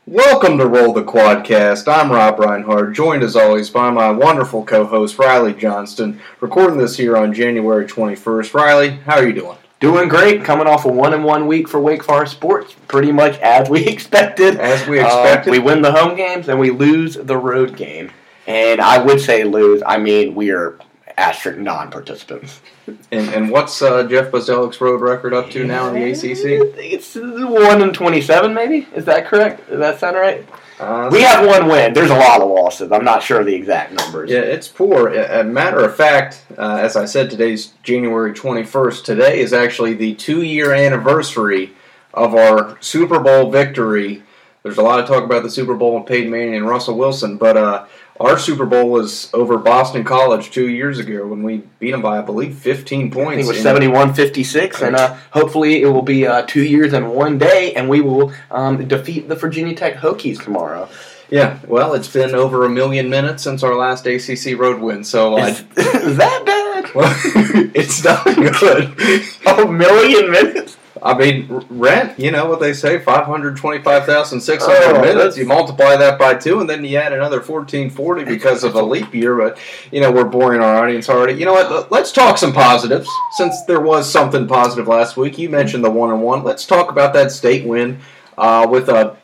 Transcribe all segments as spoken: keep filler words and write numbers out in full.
Welcome to Roll the Quadcast. I'm Rob Reinhardt, joined as always by my wonderful co-host Riley Johnston, recording this here on January twenty-first. Riley, how are you doing? Doing great, coming off a one and one week for Wake Forest sports, pretty much as we expected. As we expected. Uh, we win the home games and we lose the road game. And I would say lose, I mean we are asterisk non-participants. And and what's uh, Jeff Bazelik's road record up to now in the A C C? I think it's one and twenty-seven maybe, is that correct? Does that sound right? Uh, we have one win. There's a lot of losses. I'm not sure of the exact numbers. Yeah, it's poor. A matter of fact, uh, as I said, today's January twenty-first. Today is actually the two-year anniversary of our Super Bowl victory. There's a lot of talk about the Super Bowl and Peyton Manning and Russell Wilson, but uh, our Super Bowl was over Boston College two years ago when we beat them by, I believe, fifteen points. I think it was seventy-one fifty-six, and uh, hopefully it will be uh, two years and one day, and we will um, defeat the Virginia Tech Hokies tomorrow. Yeah, well, it's been over a million minutes since our last A C C road win, so... Uh, is, is that bad? Well, it's not good. A million minutes? I mean, rent, you know what they say, five hundred twenty-five thousand six hundred oh, minutes. You multiply that by two, and then you add another fourteen forty because of a leap year. But, you know, we're boring our audience already. You know what? Let's talk some positives. Since there was something positive last week, you mentioned the one and one. Let's talk about that state win uh, with a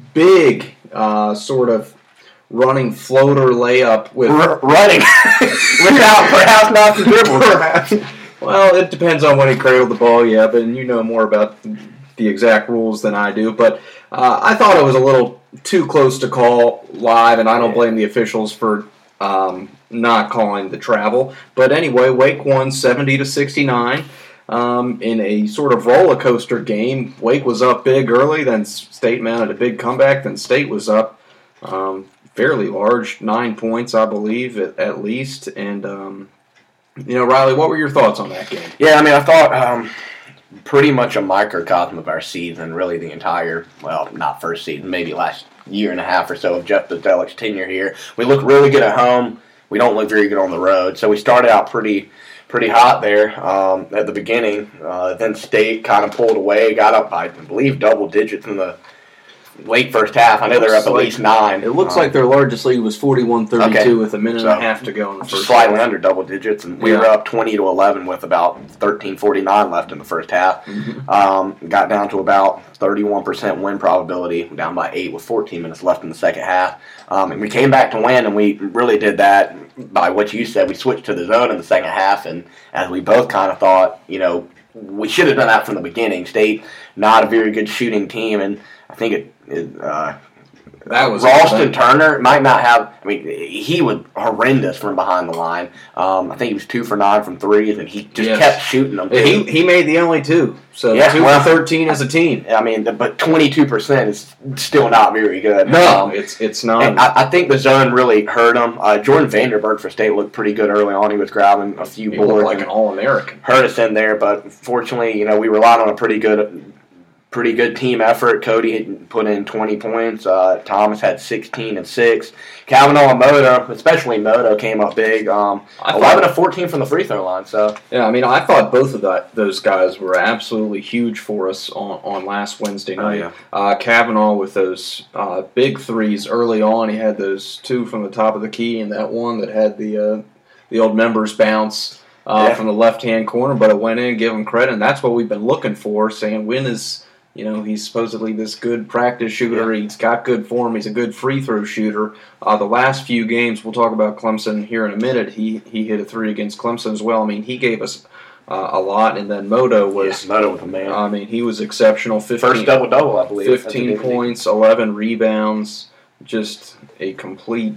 big uh, sort of running floater layup with R- running without perhaps not the dribble. Perhaps. Well, it depends on when he cradled the ball, yeah, but you know more about the exact rules than I do. But uh, I thought it was a little too close to call live, and I don't blame the officials for um, not calling the travel. But anyway, Wake won seventy to sixty-nine um, in a sort of roller coaster game. Wake was up big early, then State mounted a big comeback, then State was up um, fairly large, nine points, I believe, at, at least, and... Um, You know, Riley, what were your thoughts on that game? Yeah, I mean, I thought um, pretty much a microcosm of our season, really the entire, well, not first season, maybe last year and a half or so of Jeff Bazelik's tenure here. We look really good at home. We don't look very good on the road. So we started out pretty pretty hot there um, at the beginning. Uh, then State kind of pulled away, got up by, I believe, double digits in the late first half. I know they're up at like, least nine. It looks um, like their largest lead was forty-one thirty-two okay. with a minute so, and a half to go in the first slightly half. under double digits, and we yeah. were up twenty to eleven with about thirteen forty-nine left in the first half. Mm-hmm. Um, got down to about thirty-one percent win probability, down by eight with fourteen minutes left in the second half. Um, and we came back to win, and we really did that by what you said. We switched to the zone in the second half, and as we both kind of thought, you know, we should have done that from the beginning. State, not a very good shooting team, and I think it, it uh, that was Ralston Turner might not have. I mean, he was horrendous from behind the line. Um, I think he was two for nine from threes, and he just yes. kept shooting them. He he made the only two, so yeah, two well, for thirteen as a team. I mean, but twenty-two percent is still not very good. No, um, it's it's not. And I, I think the zone really hurt him. Uh, Jordan Vanderberg for State looked pretty good early on. He was grabbing a few he boards, looked like an All-American. Hurt us in there, but fortunately, you know, we relied on a pretty good. Pretty good team effort. Cody had put in twenty points. Uh, Thomas had sixteen and six. Kavanaugh and Moto, especially Moto, came up big. Um, eleven to fourteen from the free throw line. So yeah, I mean, I thought both of that, those guys were absolutely huge for us on, on last Wednesday night. Oh, yeah. uh, Kavanaugh with those uh, big threes early on. He had those two from the top of the key, and that one that had the uh, the old members bounce uh, yeah. from the left hand corner. But it went in. Give him credit, and that's what we've been looking for. Saying Wynn is. You know, he's supposedly this good practice shooter. Yeah. He's got good form. He's a good free throw shooter. Uh, the last few games, we'll talk about Clemson here in a minute. He he hit a three against Clemson as well. I mean, he gave us uh, a lot. And then Moto was yeah, Moto was a man. I mean, he was exceptional. fifteen, First double double, I believe. Fifteen points, eleven rebounds, just a complete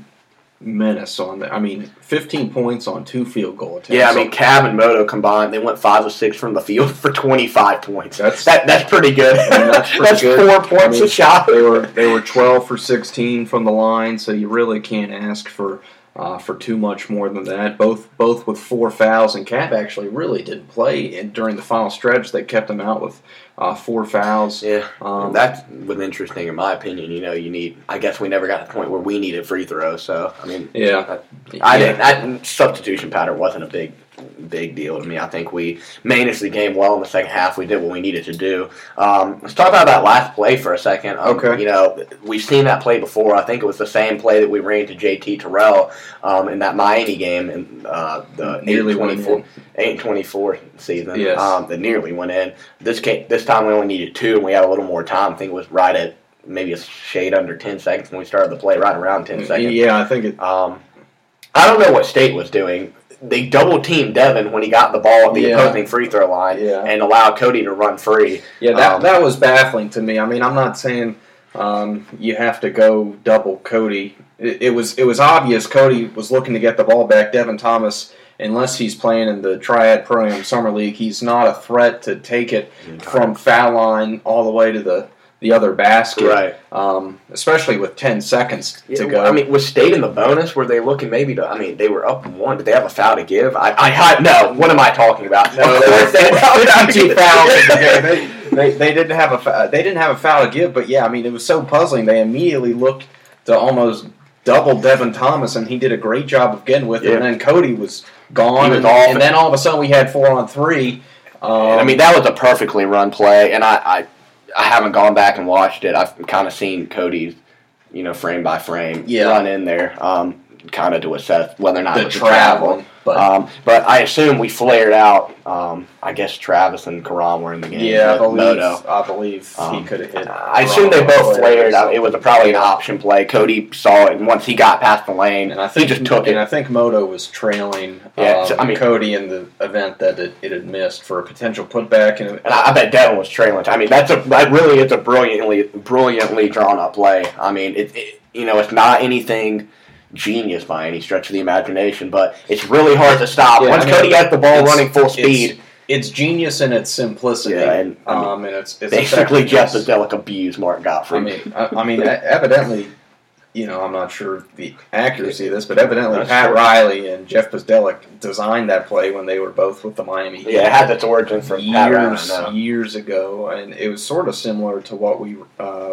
menace on that. I mean, fifteen points on two field goal attempts. Yeah, I mean, Cav and Moto combined, they went five of six from the field for twenty-five points. That's that, that's pretty good. I mean, that's pretty that's good. four points I mean, a shot. They were they were twelve for sixteen from the line, so you really can't ask for uh, for too much more than that. Both both with four fouls, and Cav actually really didn't play and during the final stretch. They kept him out with uh, four fouls. Yeah, um, that was interesting in my opinion. You know, you need. I guess we never got to the point where we needed free throws. So I mean, yeah, I, I didn't. That substitution pattern wasn't a big big deal to me. I think we managed the game well in the second half. We did what we needed to do. Um, let's talk about that last play for a second. Um, Okay. You know, we've seen that play before. I think it was the same play that we ran to J T Terrell um, in that Miami game in uh, the Nearly eight twenty-four season Yes. um, that nearly went in. This came, this time we only needed two, and we had a little more time. I think it was right at maybe a shade under ten seconds when we started the play, right around ten seconds. Yeah, I think it. Um, I don't know what State was doing. They double-teamed Devin when he got the ball at the Yeah. opposing free throw line Yeah. and allowed Cody to run free. Yeah, that Um, that was baffling to me. I mean, I'm not saying um, you have to go double Cody. It, it was it was obvious Cody was looking to get the ball back. Devin Thomas, unless he's playing in the Triad Pro-Am Summer League, he's not a threat to take it from foul line all the way to the, the other basket. Right. Um, especially with ten seconds to Yeah, go. I mean, was State in the bonus? Were they looking maybe to? I mean, they were up one. Did they have a foul to give? I, I, I no. What am I talking about? No, Of course they had fifty-two fouls in the game. They, they, they didn't have a fa- they didn't have a foul to give, but yeah, I mean it was so puzzling. They immediately looked to almost double Devin Thomas, and he did a great job of getting with it. Yeah. And then Cody was gone, He was and, off. and then all of a sudden we had four on three. Um, I mean, that was a perfectly run play, and I, I, I haven't gone back and watched it. I've kind of seen Cody's, you know, frame by frame Yeah. run in there, um, kind of to assess whether or not the it was a travel, travel. but Um, but I assume we flared out. Um, I guess Travis and Karan were in the game. yeah, I with believe Moto. I believe he Um, could have hit. I assume they both flared. I, it was a, probably an option play. Cody saw it, and once he got past the lane, And I think he just took and it. I think Moto was trailing Yeah, um, so, I mean- Cody in the event that it, it had missed for a potential putback. And, And I, I bet Devin was trailing. I mean, that's a that really is a brilliantly brilliantly drawn up play. I mean, it, it you know it's not anything genius by any stretch of the imagination, but it's really hard to stop. Yeah, Once I mean, Cody got the ball it's- running full it's- speed, It's genius in its simplicity. Yeah, and, I mean, um, and it's, it's basically Jeff effectiveness. Zdelic abused Mark Godfrey. I mean, I, I mean, e- evidently, you know, I'm not sure the accuracy of this, but evidently That's Pat true. Riley and Jeff Pozdelic designed that play when they were both with the Miami Heat. yeah, it had its origin from Pat Riley, years, I know. years ago, and it was sort of similar to what we uh,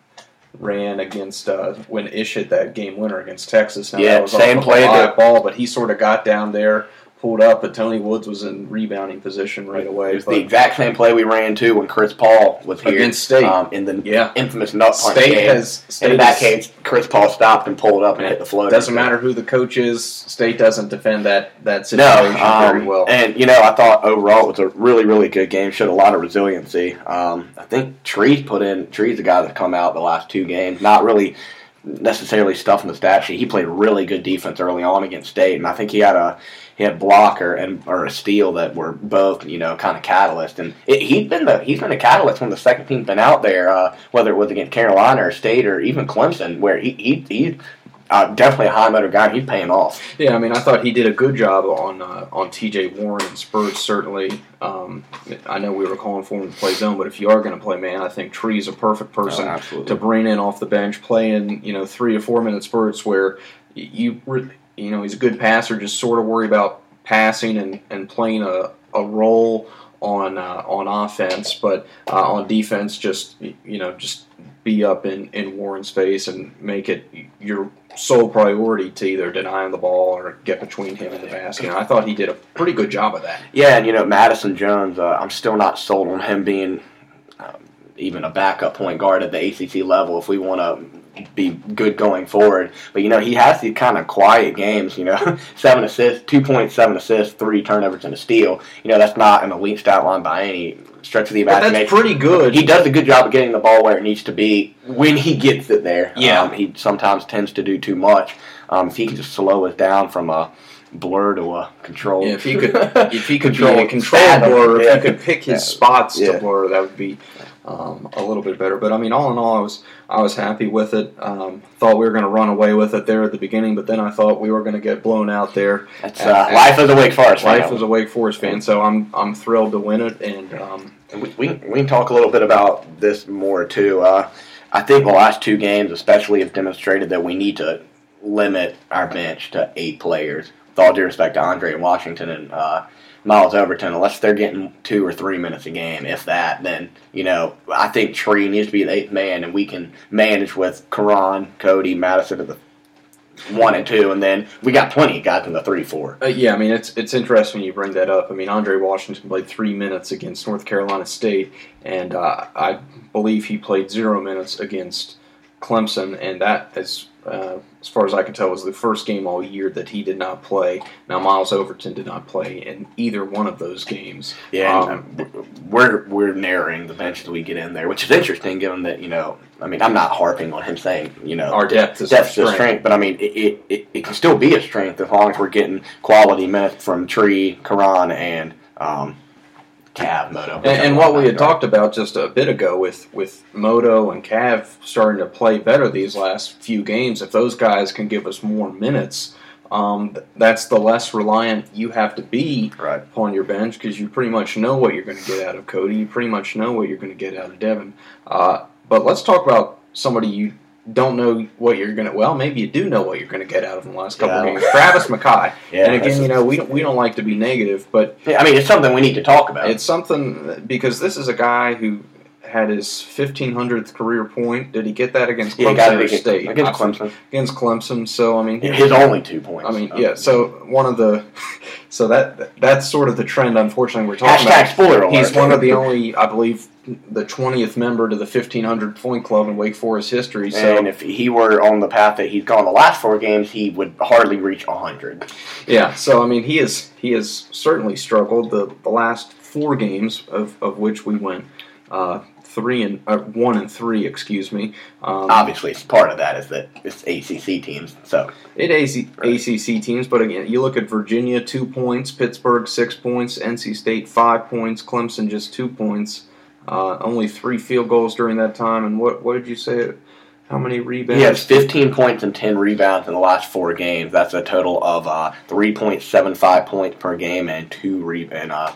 ran against uh, when Ish hit that game winner against Texas. Now, Yeah, that was same off of play a live that- ball, but he sort of got down there, pulled up, but Tony Woods was in rebounding position right away. It was but the exact same play we ran too when Chris Paul was here Against State. um, in the Yeah. infamous nut punch State game. has State and in that is- case, Chris Paul stopped and pulled up and hit the floater. Doesn't matter who the coach is. State doesn't defend that that No, situation very um, well. and you know, I thought overall it was a really, really good game. Showed a lot of resiliency. Um, I think Trees put in Trees, the guy that's come out the last two games, not really necessarily stuffing the stat sheet. He played really good defense early on against State, and I think he had a he had blocker and or a steal that were both you know kind of catalyst. And it, he's been the he's been a catalyst when the second team's been out there, uh, whether it was against Carolina or State or even Clemson, where he he. he Uh, definitely a high motor guy. And he's paying off. Yeah, I mean, I thought he did a good job on uh, on T J Warren and Spurs. Certainly, um, I know we were calling for him to play zone, but if you are going to play man, I think Tree's a perfect person Oh, absolutely. to bring in off the bench, playing you know three or four minute spurts where you re- you know he's a good passer. Just sort of worry about passing and, and playing a, a role on uh, on offense, but uh, on defense, just you know just be up in, in Warren's face and make it your sole priority to either deny him the ball or get between him and the basket. And I thought he did a pretty good job of that. Yeah, and you know Madison Jones, uh, I'm still not sold on him being um, even a backup point guard at the A C C level if we want to be good going forward. But you know he has these kind of quiet games. You know, seven assists, two point seven assists, three turnovers, and a steal. You know that's not an elite stat line by any stretch of the But imagination. that's pretty good. He does a good job of getting the ball where it needs to be when he gets it there. Yeah. Um, he sometimes tends to do too much. Um, if he can just slow us down from a blur to a control. Yeah, if he could, if he could Control be a control fathom. blur, if Yeah. he could pick his Yeah. spots Yeah. to blur, that would be um, a little bit better. But I mean, all in all, I was I was happy with it. Um, thought we were going to run away with it there at the beginning, but then I thought we were going to get blown out there. That's at- uh, at- life as a Wake Forest fan. Life as a Wake Forest fan, so I'm I'm thrilled to win it, and um, And we, we, we can talk a little bit about this more, too. Uh, I think the last two games especially have demonstrated that we need to limit our bench to eight players. With all due respect to Andre Washington and uh, Miles Overton, unless they're getting two or three minutes a game, if that, then, you know, I think Tree needs to be the eighth man, and we can manage with Karan, Cody, Madison at the one and two, and then we got plenty of guys in the three four. Uh, yeah, I mean, it's it's interesting you bring that up. I mean, Andre Washington played three minutes against North Carolina State, and uh, I believe he played zero minutes against Clemson, and that is, uh, as far as I can tell, was the first game all year that he did not play. Now, Miles Overton did not play in either one of those games. Yeah, um, we're we're narrowing the bench that we get in there, which is interesting, given that, you know, I mean, I'm not harping on him saying, you know, our depth is depth strength. is strength, but I mean, it, it, it, it can still be a strength as long as we're getting quality minutes from Tree, Karan, and um, Cav, Moto. And, and what we had talked about just a bit ago with, with Moto and Cav starting to play better these last few games, if those guys can give us more minutes, um, that's the less reliant you have to be right. upon your bench, because you pretty much know what you're going to get out of Cody. You pretty much know what you're going to get out of Devin. Uh, but let's talk about somebody you don't know what you're going to, well, maybe you do know what you're going to get out of in the last couple yeah. of games. Travis McKay. Yeah, and again, you know, we don't, we don't like to be negative, but I mean, it's something we need to talk about. It's something, because this is a guy who had his fifteen hundredth career point. Did he get that against Clemson yeah, or State? Against Clemson. Against Clemson. So, I mean... His only two points. I mean, yeah, so one of the... So that that's sort of the trend, unfortunately, we're talking Hashtag about. spoiler alert. He's one of the only, I believe, the twentieth member to the fifteen hundred point club in Wake Forest history. So, and if he were on the path that he's gone the last four games, he would hardly reach one hundred. Yeah, so, I mean, he is he has certainly struggled. The, the last four games, of, of which we went... Uh, Three and uh, one and three, excuse me. Um, Obviously, part of that is that it's A C C teams. So it A C, right. A C C teams, but again, you look at Virginia, two points, Pittsburgh, six points, N C State, five points, Clemson, just two points. Uh, only three field goals during that time. And what what did you say? How many rebounds? He has fifteen points and ten rebounds in the last four games. That's a total of uh, three point seven five points per game and two re and uh.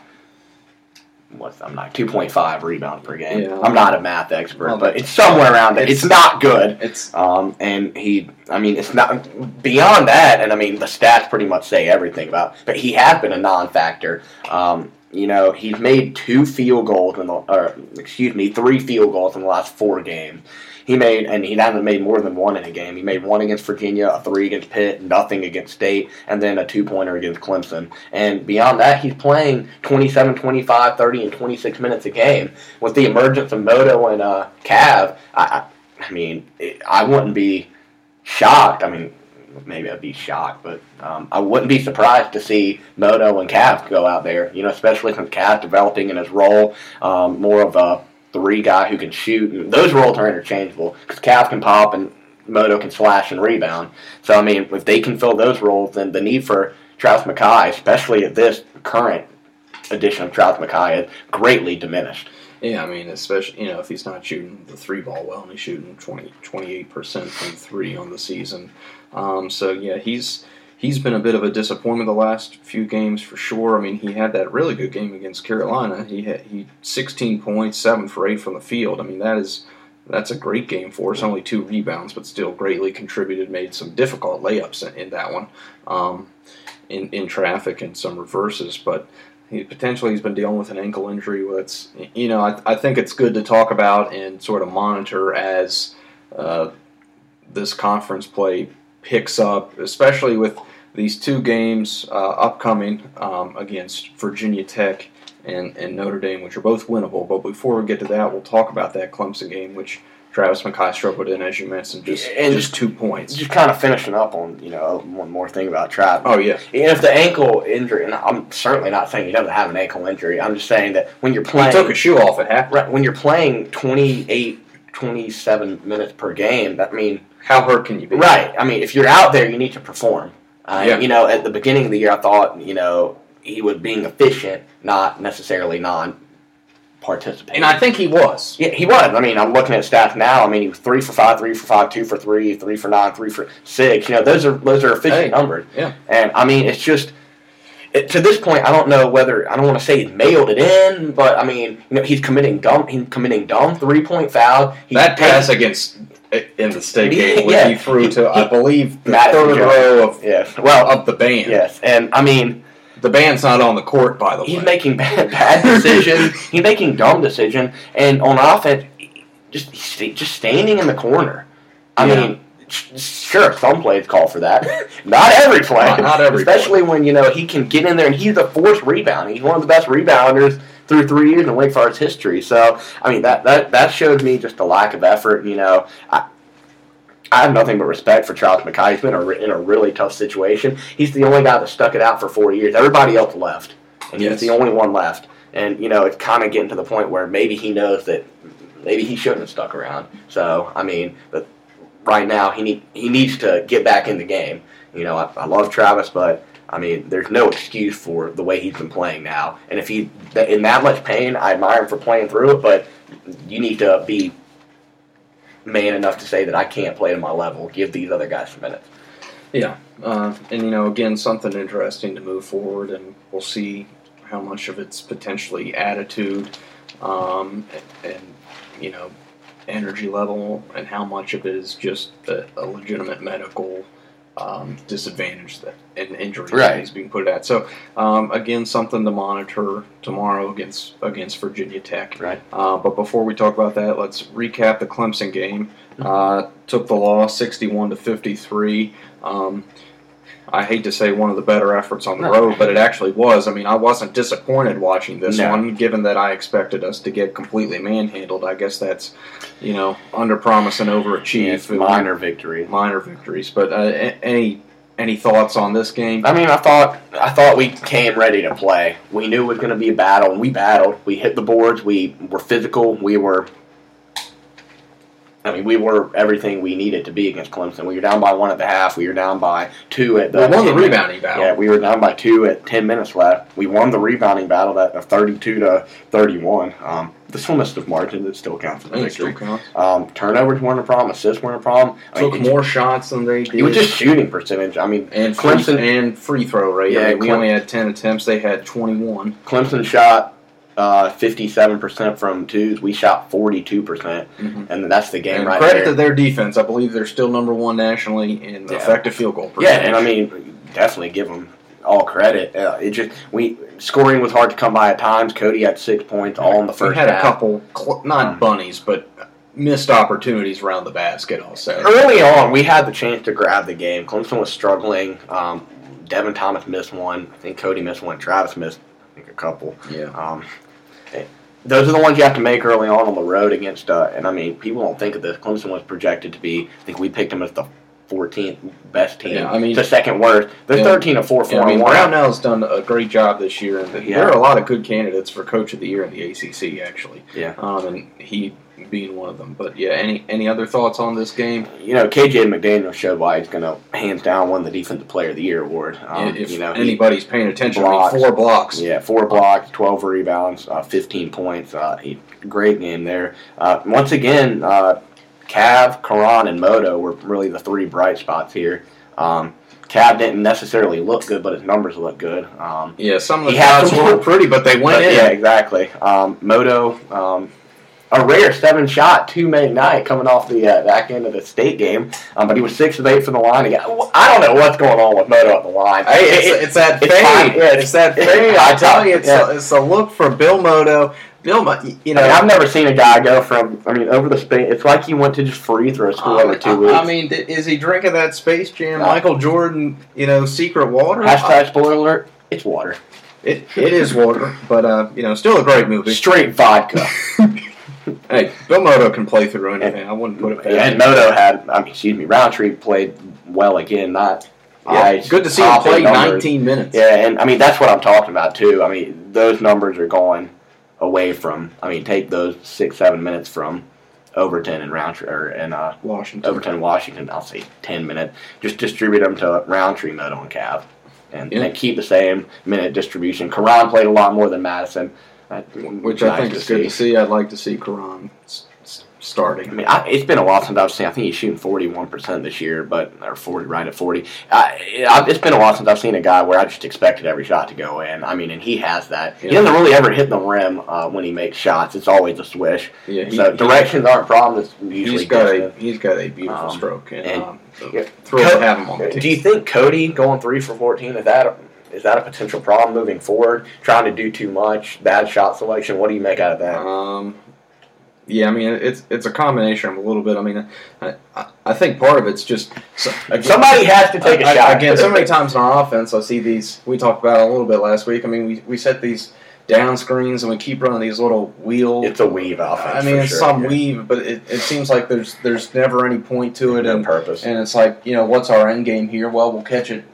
What's I'm not two point five rebounds per game. Yeah. I'm not a math expert, well, but it's somewhere around there. It's, it's not good. It's um, and he, I mean, it's not beyond that. And I mean, the stats pretty much say everything about. But he has been a non-factor. Um, you know, he's made two field goals in the, or excuse me, three field goals in the last four games. He made, and he hasn't made more than one in a game. He made one against Virginia, a three against Pitt, nothing against State, and then a two-pointer against Clemson. And beyond that, he's playing twenty-seven, twenty-five, thirty, and twenty-six minutes a game. With the emergence of Moto and uh, Cav, I, I mean, it, I wouldn't be shocked. I mean, maybe I'd be shocked, but um, I wouldn't be surprised to see Moto and Cav go out there, you know, especially since Cav developing in his role, um, more of a three guy who can shoot. And those roles are interchangeable because Cav can pop and Moto can slash and rebound. So, I mean, if they can fill those roles, then the need for Travis McKay, especially at this current edition of Travis McKay, is greatly diminished. Yeah, I mean, especially, you know, if he's not shooting the three ball well and he's shooting twenty, twenty-eight percent from three on the season. Um, so, yeah, he's... He's been a bit of a disappointment the last few games for sure. I mean, he had that really good game against Carolina. He had he sixteen points, seven for eight from the field. I mean, that is that's a great game for us. Only two rebounds, but still greatly contributed. Made some difficult layups in, in that one, um, in in traffic and some reverses. But he, potentially he's been dealing with an ankle injury. That's you know I, I think it's good to talk about and sort of monitor as uh, this conference play picks up, especially with these two games uh, upcoming um, against Virginia Tech and, and Notre Dame, which are both winnable. But before we get to that, we'll talk about that Clemson game, which Travis McKay struggled in, as you mentioned, just and just two points. Just kind of finishing up on, you know, one more thing about Travis. Oh, yeah. And if the ankle injury, and I'm certainly not saying he doesn't have an ankle injury, I'm just saying that when you're playing... He took a shoe off at half. Right, when you're playing twenty-eight, twenty-seven minutes per game, that mean... How hurt can you be? Right. I mean, if you're out there, you need to perform. Uh, yeah. You know, at the beginning of the year, I thought, you know, he was being efficient, not necessarily non-participating. And I think he was. Yeah, he was. I mean, I'm looking at stats now. I mean, he was three for five, three for five, two for three, three for nine, three for six. You know, those are those are efficient hey, numbers. Yeah. And I mean, it's just it, to this point, I don't know whether I don't want to say he's mailed it in, but I mean, you know, he's committing dumb, he's committing dumb three point foul. He's that pass against. In the state game, which yeah. he threw to, I believe, the Madison third Jones. row of yes. well of the band. Yes, and I mean, the band's not on the court, by the he's way. He's making bad, bad decisions. He's making dumb decisions, and on offense, just just standing in the corner. I yeah. mean, Sure, some plays call for that. Not every play. Not, not every Especially play. when, you know, he can get in there and he's a forced rebounder. He's one of the best rebounders through three years in Wake Forest history. So, I mean, that that, that shows me just a lack of effort. You know, I, I have nothing but respect for Charles McKay. He's been a, in a really tough situation. He's the only guy that stuck it out for four years. Everybody else left, and yes. he's the only one left. And, you know, it's kind of getting to the point where maybe he knows that maybe he shouldn't have stuck around. So, I mean, but right now he need he needs to get back in the game. You know, I, I love Travis, but I mean, there's no excuse for the way he's been playing now. And if he's in that much pain, I admire him for playing through it. But you need to be man enough to say that I can't play to my level. Give these other guys some minutes. Yeah, uh, and you know, again, something interesting to move forward, and we'll see how much of it's potentially attitude, um, and, and you know. energy level, and how much of it is just a, a legitimate medical um, disadvantage that an injury right. that he's being put at. So um, again, something to monitor tomorrow against against Virginia Tech. Right. Uh, but before we talk about that, let's recap the Clemson game. Uh, took the loss sixty-one to fifty-three. Um, I hate to say one of the better efforts on the no. road, but it actually was. I mean, I wasn't disappointed watching this no. one, given that I expected us to get completely manhandled. I guess that's, you know, under promise and overachieve. Yeah, minor victories. Minor victories. But uh, any any thoughts on this game? I mean, I thought I thought we came ready to play. We knew it was going to be a battle, and we battled. We hit the boards. We were physical. We were. I mean, we were everything we needed to be against Clemson. We were down by one at the half. We were down by two at the. We won the minutes. rebounding battle. Yeah, we were down by two at ten minutes left. We won the rebounding battle at of thirty-two to thirty-one. Um, the slimmest of margins, it still counts as a It victory. still counts. Um, turnovers weren't a problem. Assists weren't a problem. I Took mean, more shots than they did. it was just shooting percentage. I mean, and Clemson free, and free throw rate. Yeah, I mean, we Clem- only had ten attempts. They had twenty-one. Clemson shot uh, fifty-seven percent from twos. We shot forty-two percent, Mm-hmm. and that's the game and right credit there. to their defense. I believe they're still number one nationally in Yeah. effective field goal Yeah, percentage. and I mean, definitely give them all credit. Uh, it just we scoring was hard to come by at times. Cody had six points all in the first we had half. a couple, cl- not Um, bunnies, but missed opportunities around the basket, I'll say. Early on, we had the chance to grab the game. Clemson was struggling. Um, Devin Thomas missed one. I think Cody missed one. Travis missed, I think, a couple. Yeah. Um, those are the ones you have to make early on on the road against. Uh, and I mean, people don't think of this. Clemson was projected to be. I think we picked them as the fourteenth best team. Yeah, I mean, the second worst. They're yeah, thirteen and four, four Yeah, I mean, and one. Brownell's done a great job this year, and Yeah. there are a lot of good candidates for Coach of the Year in the A C C, actually. Yeah. Um, and he being one of them. But yeah, any any other thoughts on this game? You know, K J McDaniel showed why he's going to hands down win the Defensive Player of the Year award. Um, if you know, he- anybody's paying attention, I mean, blocks. four blocks. Yeah, four blocks, twelve rebounds, uh, fifteen points. Uh, he, great game there. Uh, once again, uh, Cav, Karan, and Moto were really the three bright spots here. Um, Cav didn't necessarily look good, but his numbers look good. Um, Yeah, some of the He had shots some- weren't pretty, but they went but, in. yeah, exactly. Um, Moto, um, a rare seven shot two May night coming off the uh, back end of the state game, um, but he was six of eight from the line. Again, I don't know what's going on with Moto at the line. Hey, It- it's, it- it's that it's fade. fine. Yeah, it's that it's- fade. I tell you, it's, yeah. a, it's a look for Bill Moto. Bill, Mo- you know, I mean, I've never seen a guy go from. I mean, over the space. It's like he went to just free throw school I every mean, two I- weeks. I mean, th- is he drinking that Space Jam, No. Michael Jordan, you know, secret water? Hashtag spoiler alert. It's water. It, it is water, but uh, you know, still a great movie. Straight vodka. Hey, Bill Moto can play through anything. I wouldn't put it past Yeah, and him. Moto had. I mean, excuse me. Roundtree played well again. Not. Yeah, eyes good to see him popping play numbers. nineteen minutes. Yeah, and I mean that's what I'm talking about too. I mean those numbers are going away from. I mean take those six seven minutes from Overton and Roundtree or and uh, Washington. Overton and Washington. I'll say ten minutes. Just distribute them to Roundtree, Moto, and Cav, and, Yeah. and keep the same minute distribution. Karan played a lot more than Madison, that, Which nice I think is good to see. I'd like to see Karan s- s- starting. I mean, I, it's been a while since I've seen. I think he's shooting forty-one percent this year, but or forty, right at forty. I, I, it's been a while since I've seen a guy where I just expected every shot to go in. I mean, and he has that. Yeah. He doesn't really ever hit the rim uh, when he makes shots. It's always a swish. Yeah, he- so he- directions aren't a problem. It's usually He's got a good. he's got a beautiful Um, stroke, and, and- um, yeah. thrilled Co- to have him on the team. Do you think Cody going three for fourteen is that a, is that a potential problem moving forward? Trying to do too much, bad shot selection. What do you make out of that? Um, Yeah, I mean it's it's a combination of a little bit. I mean, I, I think part of it's just so, again, somebody has to take a I, shot. Again, so many times in our offense, I see these. We talked about it a little bit last week. I mean, we we set these down screens and we keep running these little wheel. It's a weave offense. I mean, it's sure, some yeah. weave, but it, it seems like there's there's never any point to it No and purpose. And it's like, you know, what's our end game here? Well, we'll catch it,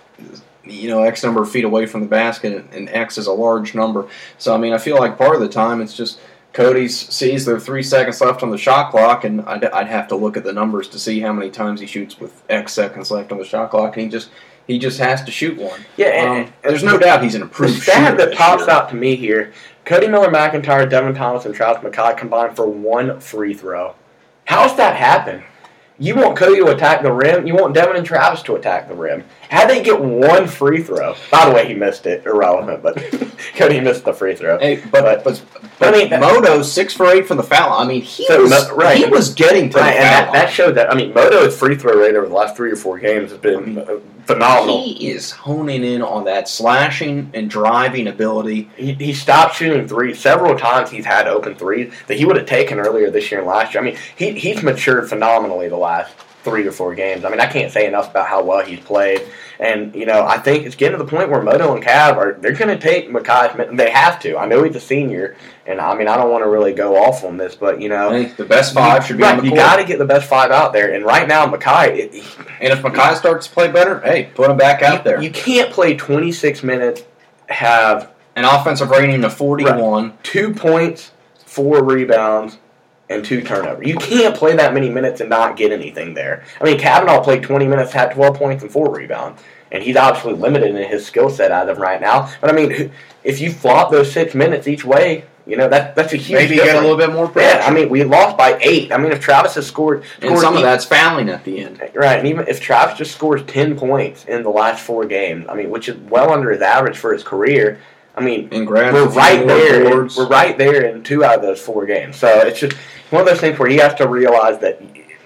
you know, X number of feet away from the basket, and, and X is a large number. So I mean, I feel like part of the time it's just. Cody sees there are three seconds left on the shot clock, and I'd, I'd have to look at the numbers to see how many times he shoots with X seconds left on the shot clock, and he just he just has to shoot one. Yeah, and, um, there's no doubt he's an improved the stat shooter. that pops year. out to me here: Cody Miller-McIntyre, Devin Thomas, and Travis McKay combined for one free throw. How's that happen? You want Cody to attack the rim. You want Devin and Travis to attack the rim. How'd they get one free throw? By the way, he missed it. Irrelevant, but Cody missed the free throw. Hey, but but, but, but I mean, Moto six for eight from the foul. I mean, he so, was right, he was getting to right, the and foul that, line. that showed that. I mean, Moto's free throw rate over the last three or four games has been I mean, phenomenal. He is honing in on that slashing and driving ability. He, he stopped shooting threes several times. He's had open threes that he would have taken earlier this year and last year. I mean, he he's matured phenomenally the last three or four games. I mean, I can't say enough about how well he's played. And, you know, I think it's getting to the point where Moto and Cav are, they're going to take McKay's, they have to. I know he's a senior, and I mean, I don't want to really go off on this, but, you know. I think the best five you, should be right, on the you court. got to get the best five out there. And right now, McKay, it, and if McKay starts to play better, hey, put him back out you, there. You can't play twenty-six minutes, have an offensive rating of forty-one. Right, two points, four rebounds, and two turnovers. You can't play that many minutes and not get anything there. I mean, Kavanaugh played twenty minutes, had twelve points and four rebounds, and he's obviously limited in his skill set as of right now. But I mean, if you flop those six minutes each way, you know that that's a huge. Maybe difference. get a little bit more production. Yeah, I mean, we lost by eight. I mean, if Travis has scored, scored and some even, of that's fouling at the end, right? And even if Travis just scores ten points in the last four games, I mean, which is well under his average for his career. I mean, and we're right there. In, we're right there in two out of those four games. So it's just one of those things where he has to realize that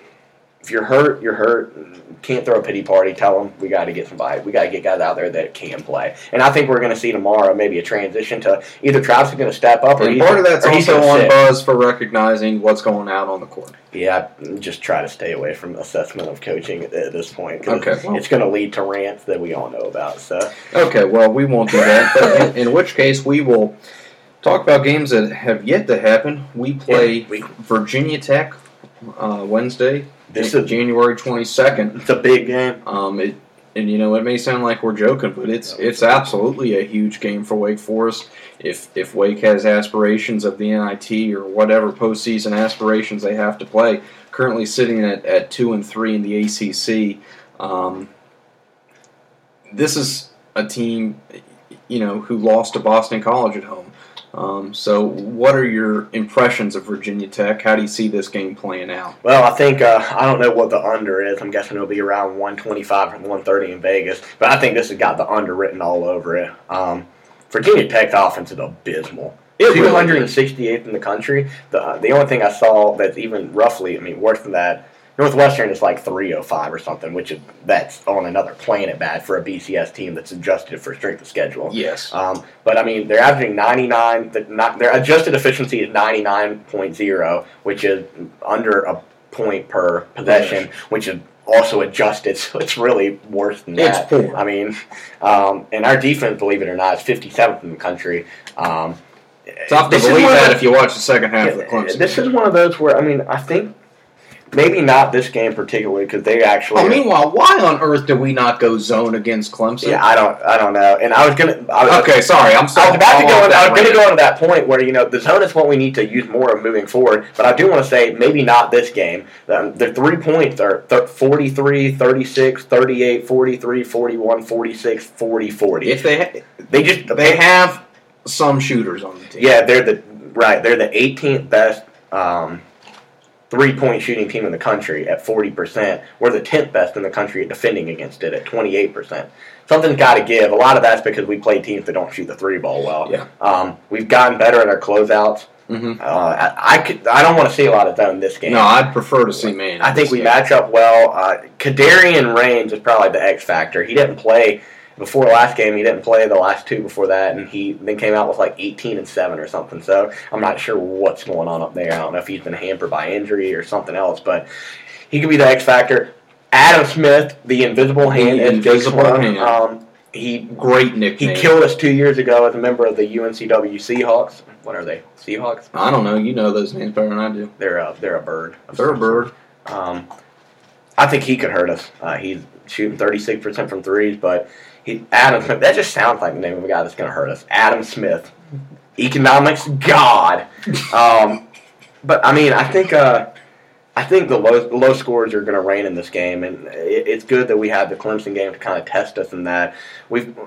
if you're hurt, you're hurt. Can't throw a pity party. Tell them we got to get somebody. We got to get guys out there that can play. And I think we're going to see tomorrow maybe a transition to either Travis is going to step up, or and he's, part of that's or he's also on sit. Buzz for recognizing what's going out on the court. Yeah, just try to stay away from assessment of coaching at, at this point. 'Cause Okay, it's, well. it's going to lead to rants that we all know about. So okay, well we won't do that. But in, in which case we will talk about games that have yet to happen. We play yeah, we, Virginia Tech uh, Wednesday. This is is January twenty-second. It's a big game. Um, it, and you know it may sound like we're joking, but it's it's absolutely a huge game for Wake Forest. If if Wake has aspirations of the N I T or whatever postseason aspirations they have to play, currently sitting at, at two and three in the A C C, um, this is a team, you know, who lost to Boston College at home. Um, so, what are your impressions of Virginia Tech? How do you see this game playing out? Well, I think uh, I don't know what the under is. I'm guessing it'll be around one twenty-five or one thirty in Vegas. But I think this has got the under written all over it. Um, Virginia Tech's offense is abysmal. two hundred sixty-eighth in the country. The uh, the only thing I saw that's even roughly, I mean, worse than that, Northwestern is like three oh five or something, which is that's on another planet bad for a B C S team that's adjusted for strength of schedule. Yes. Um, but I mean, they're averaging ninety-nine. Not, their adjusted efficiency is ninety-nine point oh, which is under a point per possession, which is also adjusted, so it's really worse than that. It's poor. I mean, um, and our defense, believe it or not, is fifty-seventh in the country. Um, Tough to believe that if you watch the second half yeah, of the Clemson. This is one of those where, I mean, I think maybe not this game particularly because they actually. Well, meanwhile, why on earth did we not go zone against Clemson? Yeah, I don't, I don't know. And I was gonna. I was, okay, sorry, I'm sorry. I was about to go. I was going to go into that point where you know the zone is what we need to use more of moving forward. But I do want to say maybe not this game. Um, the three points are th- forty-three, thirty-six, thirty-eight, forty-three, forty-one, forty-six, forty, forty. If they ha- they just they have some shooters on the team. Yeah, they're the right. They're the eighteenth best. Um, three-point shooting team in the country at forty percent. We're the tenth best in the country at defending against it at twenty-eight percent. Something's got to give. A lot of that's because we play teams that don't shoot the three ball well. Yeah. Um, we've gotten better at our closeouts. Mm-hmm. Uh, I, I, could, I don't want to see a lot of zone this game. No, I'd prefer to see man. I think we game. match up well. Uh, Kadarian Raines is probably the X factor. He didn't play before last game, he didn't play the last two before that, and he then came out with like eighteen and seven or something. So I'm not sure what's going on up there. I don't know if he's been hampered by injury or something else, but he could be the X factor. Adam Smith, the invisible hand, the invisible hand. Um, he great nickname. He killed us two years ago as a member of the U N C W Seahawks. What are they? Seahawks? I don't know. You know those names better than I do. They're a they're a bird. They're a bird. Um, I think he could hurt us. Uh, he's shooting thirty-six percent from threes, but he, Adam Smith, that just sounds like the name of a guy that's going to hurt us. Adam Smith. Economics God. Um, but, I mean, I think uh, I think the low, low scores are going to reign in this game, and it, it's good that we have the Clemson game to kind of test us in that. We've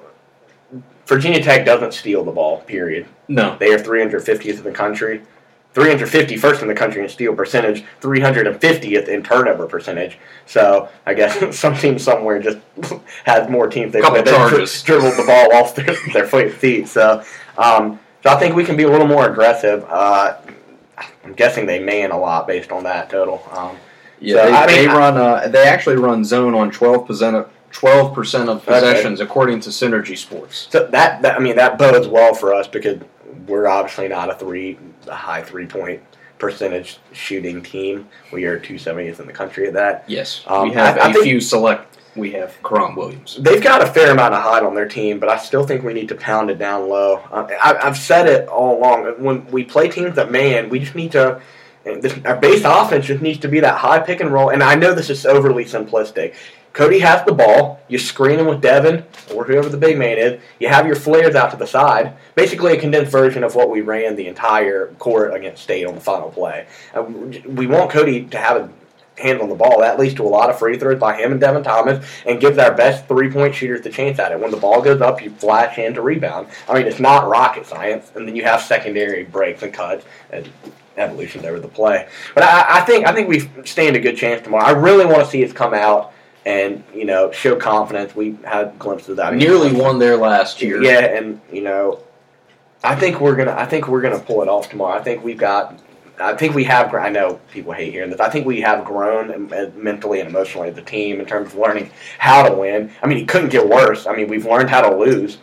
Virginia Tech doesn't steal the ball, period. No. They are three hundred fiftieth in the country. three hundred fifty-first in the country in steal percentage, three hundred fiftieth in turnover percentage. So I guess some team somewhere just has more teams they play that dri- dribbled the ball off their, their feet. So, um, so I think we can be a little more aggressive. Uh, I'm guessing they man a lot based on that total. Um, yeah, so, they, I mean, they run. Uh, they actually run zone on twelve percent of twelve percent of possessions, okay, according to Synergy Sports. So that, that I mean that bodes well for us because we're obviously not a three, a high three-point percentage shooting team. We are two hundred seventieth in the country at that. Yes, um, we have I, I a think few select. We have Karan Williams. They've got a fair amount of height on their team, but I still think we need to pound it down low. Uh, I, I've said it all along. When we play teams that man, we just need to. This, our base offense just needs to be that high pick and roll. And I know this is overly simplistic. Cody has the ball. You screen him with Devin or whoever the big man is. You have your flares out to the side. Basically a condensed version of what we ran the entire court against State on the final play. Uh, we want Cody to have a hand on the ball. That leads to a lot of free throws by him and Devin Thomas and gives our best three-point shooters the chance at it. When the ball goes up, you flash in to rebound. I mean, it's not rocket science. And then you have secondary breaks and cuts and evolution over the play. But I, I think I think we stand a good chance tomorrow. I really want to see us come out and, you know, show confidence. We had glimpses of that. Nearly won there last year. Yeah, and, you know, I think we're gonna I think we're gonna pull it off tomorrow. I think we've got I think we have I know people hate hearing this. I think we have grown mentally and emotionally as a team in terms of learning how to win. I mean, it couldn't get worse. I mean, we've learned how to lose.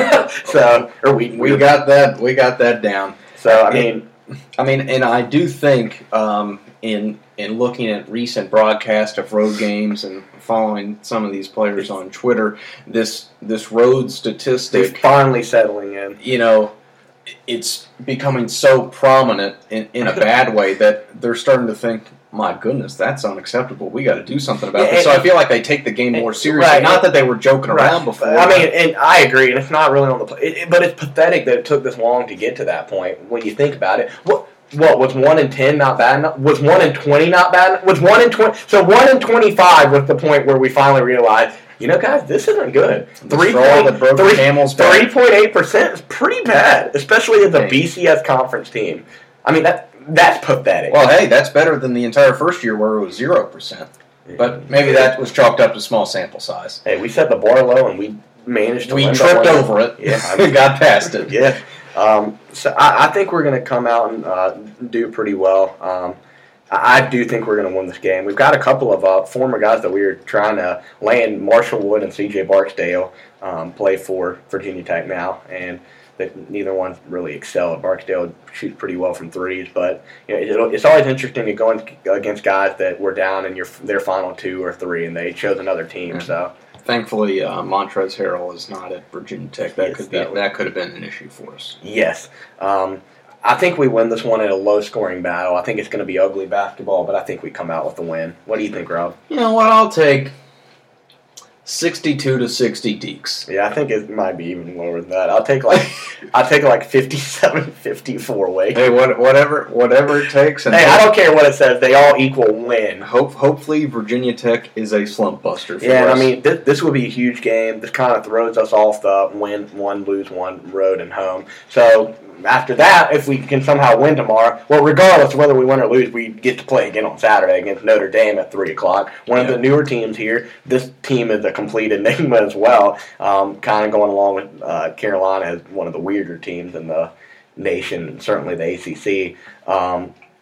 so or we we got that we got that down. So I mean I mean, and I do think um, in in looking at recent broadcasts of road games and following some of these players on Twitter, this this road statistic is finally settling in. You know, it's becoming so prominent in, in a bad way that they're starting to think, my goodness, that's unacceptable. We got to do something about yeah, this. So I feel like they take the game more seriously. Right, Not that they were joking right. around before. I mean, and I agree, and it's not really on the play. It, it, but it's pathetic that it took this long to get to that point when you think about it. What what was one in ten not bad enough? Was one in twenty not bad enough? Was one in twenty? So one in twenty-five was the point where we finally realized, you know, guys, this isn't good. Three point three point eight percent is pretty bad, especially as a hey. B C S conference team. I mean that. That's pathetic. Well, hey, that's better than the entire first year where it was zero percent. But maybe that was chalked up to small sample size. Hey, we set the bar low and we managed to We tripped over it. Yeah, I mean, got past it. Yeah. Um, so I, I think we're going to come out and uh, do pretty well. Um, I, I do think we're going to win this game. We've got a couple of uh, former guys that we were trying to land. Marshall Wood and C J Barksdale um, play for Virginia Tech now, and that neither one really excel at Barksdale. Shoots pretty well from threes, but you know, it, it's always interesting to go against guys that were down in your their final two or three, and they chose another team. Mm-hmm. So thankfully, uh, Montrezl Harrell is not at Virginia Tech. That yes, could be that, that could have been an issue for us. Yes, um, I think we win this one in a low-scoring battle. I think it's going to be ugly basketball, but I think we come out with the win. What do you think, Rob? You know what? I'll take sixty-two to sixty Deeks. Yeah, I think it might be even lower than that. I'll take like I'll take like fifty-seven fifty-four Wake. Hey, what, whatever whatever it takes. And hey, I don't care what it says. They all equal win. Hope hopefully Virginia Tech is a slump buster. For yeah, us. I mean this, this would be a huge game. This kind of throws us off the win one lose one road and home. So after that, if we can somehow win tomorrow, well, regardless of whether we win or lose, we get to play again on Saturday against Notre Dame at three o'clock. One yeah. of the newer teams here. This team is a complete enigma as well, um, kind of going along with uh, Carolina as one of the weirder teams in the nation, and certainly the A C C. Um,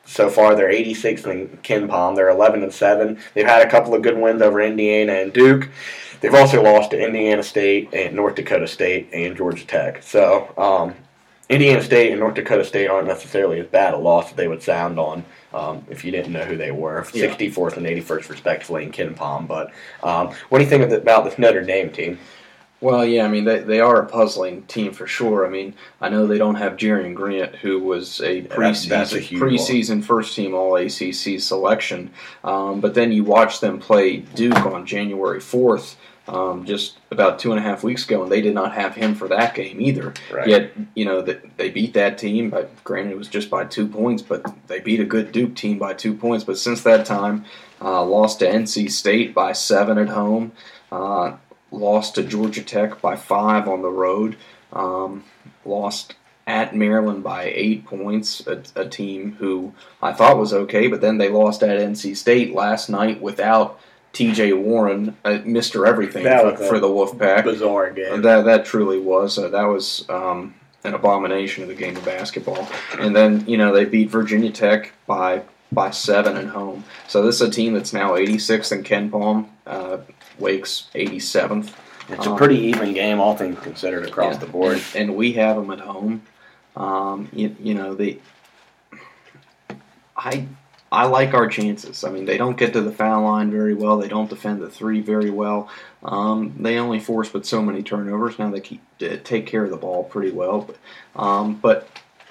so far they're eighty-sixth in KenPom. They're eleven and seven. They've had a couple of good wins over Indiana and Duke. They've also lost to Indiana State and North Dakota State and Georgia Tech. So um, Indiana State and North Dakota State aren't necessarily as bad a loss as they would sound on um, if you didn't know who they were. Yeah. sixty-fourth and eighty-first respectively in KenPom. But um, what do you think about this Notre Dame team? Well, yeah, I mean, they, they are a puzzling team for sure. I mean, I know they don't have Jerian Grant, who was a preseason, yeah, that's, that's a preseason first-team All-A C C selection. Um, but then you watch them play Duke on January fourth, um, just about two and a half weeks ago, and they did not have him for that game either. Right. Yet, you know, the, they beat that team. But granted, it was just by two points, but they beat a good Duke team by two points. But since that time, uh, lost to N C State by seven at home. Uh, Lost to Georgia Tech by five on the road. Um, lost at Maryland by eight points, a, a team who I thought was okay, but then they lost at N C State last night without T J Warren, uh, Mister Everything for, for the Wolfpack. Bizarre game. That, that truly was. Uh, that was um, an abomination of the game of basketball. And then, you know, they beat Virginia Tech by by seven at home. So this is a team that's now eighty-sixth in KenPom. Uh, Wake's eighty-seventh. It's a pretty um, even game, all things considered, across yeah, the board. And, and we have them at home. Um, you, you know, they. I I like our chances. I mean, they don't get to the foul line very well. They don't defend the three very well. Um, they only force but so many turnovers. Now they keep uh, take care of the ball pretty well. But, um, but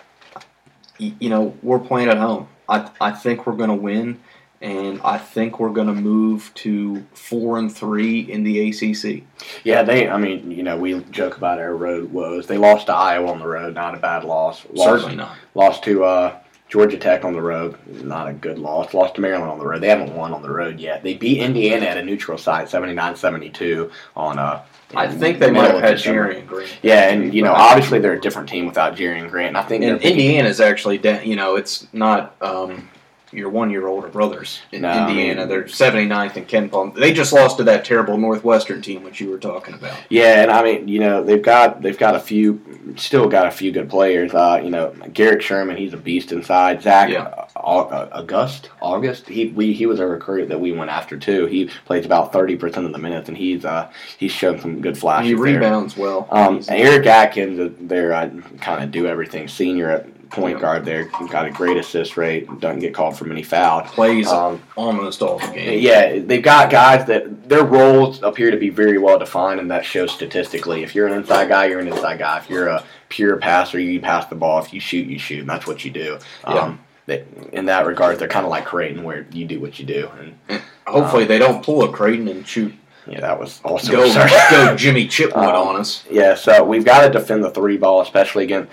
you know, we're playing at home. I I think we're going to win. And I think we're going to move to four and three in the A C C. Yeah, they. I mean, you know, we joke about our road woes. They lost to Iowa on the road, not a bad loss. Lost, Certainly not. Lost to uh, Georgia Tech on the road, not a good loss. Lost to Maryland on the road. They haven't won on the road yet. They beat Indiana at a neutral site, seventy-nine seventy-two on uh I think they might have had Jerian Grant. Yeah, and you know, obviously they're a different team without Jerian Grant. And I think and Indiana's actually, you know, it's not. Um, your one-year older brothers in no, Indiana. I mean, they're seventy-ninth in KenPom. They just lost to that terrible Northwestern team, which you were talking about. Yeah, and I mean, you know, they've got they've got a few, still got a few good players. Uh, you know, Garrett Sherman, he's a beast inside. Zach yeah. uh, August, August, he we he was a recruit that we went after too. He plays about thirty percent of the minutes, and he's uh he's shown some good flashes. He rebounds there. well. Um, Eric Atkins, they're uh, kind of do everything senior at point guard there, got a great assist rate, doesn't get called for many fouls. Plays um, almost all the game. Yeah, they've got guys that their roles appear to be very well defined, and that shows statistically. If you're an inside guy, you're an inside guy. If you're a pure passer, you pass the ball. If you shoot, you shoot, and that's what you do. Yeah. Um, they, in that regard, they're kind of like Creighton, where you do what you do. And, and hopefully um, they don't pull a Creighton and shoot. Yeah, that was also go, go Jimmy Chitwood um, on us. Yeah, so we've got to defend the three ball, especially against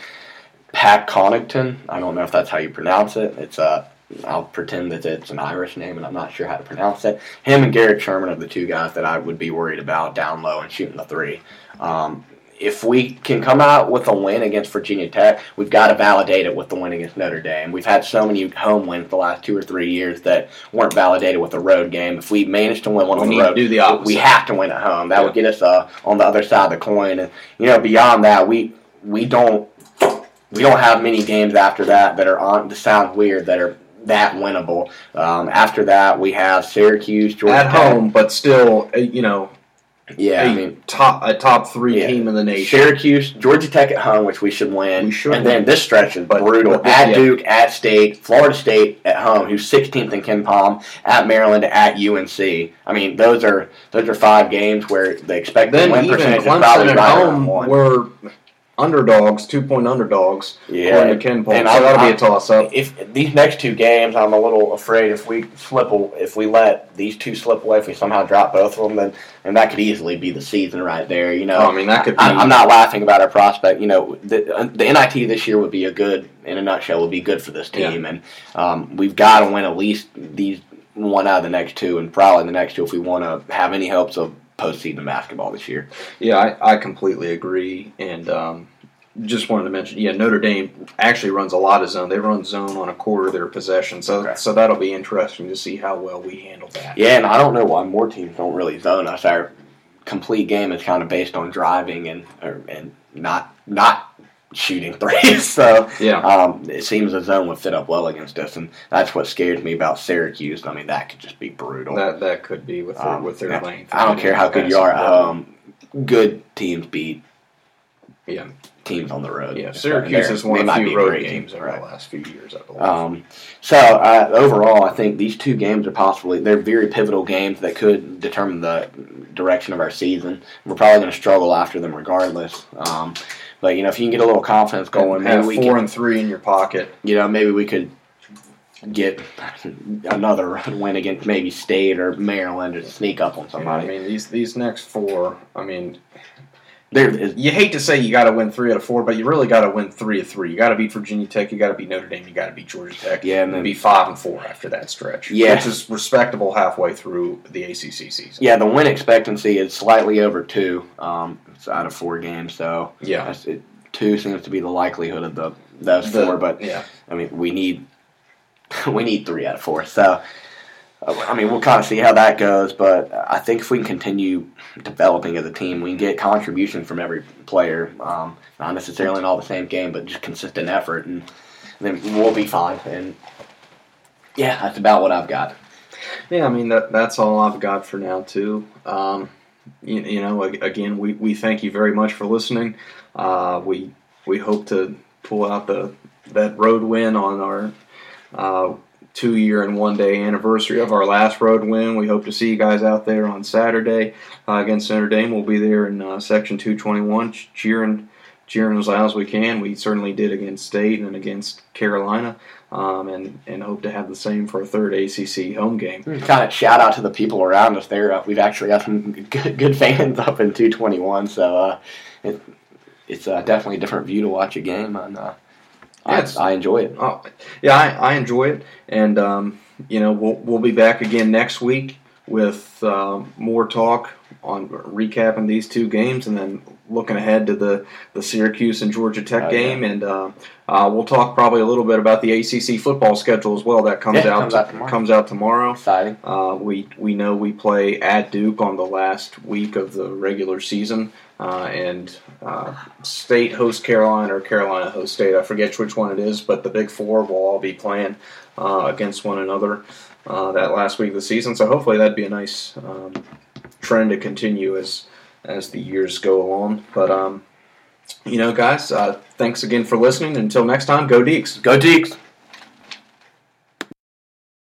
Pat Connaughton. I don't know if that's how you pronounce it. It's uh, I'll pretend that it's an Irish name, and I'm not sure how to pronounce it. Him and Garrett Sherman are the two guys that I would be worried about down low and shooting the three. Um, if we can come out with a win against Virginia Tech, we've got to validate it with the win against Notre Dame. We've had so many home wins the last two or three years that weren't validated with a road game. If we manage to win one we on the need road, to do the opposite. We have to win at home. That yeah. would get us uh, on the other side of the coin. And you know, beyond that, we we don't. We don't have many games after that that are on, to sound weird, that are that winnable. Um, after that, we have Syracuse, Georgia at Tech. home, but still, you know, yeah, a I mean, top a top three yeah. team in the nation. Syracuse, Georgia Tech at home, which we should win. We should, and then this stretch is but, brutal. But, at yeah. Duke, at State, Florida State at home, who's sixteenth in KenPom, at Maryland, at U N C. I mean, those are those are five games where the expected then win even percentage is Clemson probably at right home around one. We're underdogs, two-point underdogs, yeah, according to KenPom. And so I, that'll I, be a toss-up. If these next two games, I'm a little afraid if we slip, if we let these two slip away, if we somehow drop both of them, then and that could easily be the season right there. You know, oh, I mean that could. Be, I, I'm not laughing about our prospect. You know, the, the N I T this year would be a good, in a nutshell, would be good for this team, yeah. and um, we've got to win at least these one out of the next two, and probably the next two if we want to have any hopes of postseason basketball this year. Yeah, I, I completely agree, and um, just wanted to mention, yeah, Notre Dame actually runs a lot of zone. They run zone on a quarter of their possession, so okay. so that'll be interesting to see how well we handle that. Yeah, and I don't know why more teams don't really zone us. Our complete game is kind of based on driving and or, and not not shooting threes. So Yeah. um, it seems the zone would fit up well against us, and that's what scares me about Syracuse. I mean, that could just be brutal. That that could be with their, Um, with their yeah, length. I don't care how good you are at home. Good teams beat Yeah. teams on the road. Yeah. Syracuse has won a few road games over the last few years, I believe. Um, so uh, overall, I think these two games are possibly they're very pivotal games that could determine the direction of our season. We're probably going to struggle after them regardless. Um, but you know, if you can get a little confidence going, have maybe we four can, and three in your pocket. You know, maybe we could get another win against maybe State or Maryland or sneak up on somebody. Yeah, I mean, these these next four. I mean. There is, you hate to say you got to win three out of four, but you really got to win three of three. You got to beat Virginia Tech, you got to beat Notre Dame, you got to beat Georgia Tech, yeah, and then then be five and four after that stretch, yeah. which is respectable halfway through the A C C season. Yeah, the win expectancy is slightly over two. Um, it's out of four games, so yeah, that's, it, two seems to be the likelihood of the those the, four. But yeah, I mean, we need we need three out of four. So. I mean, we'll kind of see how that goes, but I think if we can continue developing as a team, we can get contribution from every player, um, not necessarily in all the same game, but just consistent effort, and then we'll be fine. And yeah, that's about what I've got. Yeah, I mean, that that's all I've got for now, too. Um, you, you know, again, we, we thank you very much for listening. Uh, we we hope to pull out the that road win on our uh, two-year and one-day anniversary of our last road win. We hope to see you guys out there on Saturday uh, against Notre Dame. We'll be there in uh, Section two twenty-one cheering, cheering as loud as we can. We certainly did against State and against Carolina, um, and, and hope to have the same for a third A C C home game. Kind of shout out to the people around us there. Uh, we've actually got some good, good fans up in two twenty-one, so uh, it, it's uh, definitely a different view to watch a game, and uh, I, I enjoy it. Uh, yeah, I, I enjoy it, and um, you know we'll we'll be back again next week with uh, more talk on recapping these two games, and then looking ahead to the, the Syracuse and Georgia Tech oh, game, yeah. and uh, uh, we'll talk probably a little bit about the A C C football schedule as well. That comes yeah, out comes out tomorrow. comes out tomorrow. Exciting. Uh, we we know we play at Duke on the last week of the regular season. Uh, and uh, State hosts Carolina or Carolina hosts State. I forget which one it is, but the Big Four will all be playing uh, against one another uh, that last week of the season. So hopefully that'd be a nice um, trend to continue as as the years go along. But um, you know, guys, uh, thanks again for listening. Until next time, go Deeks. Go Deeks.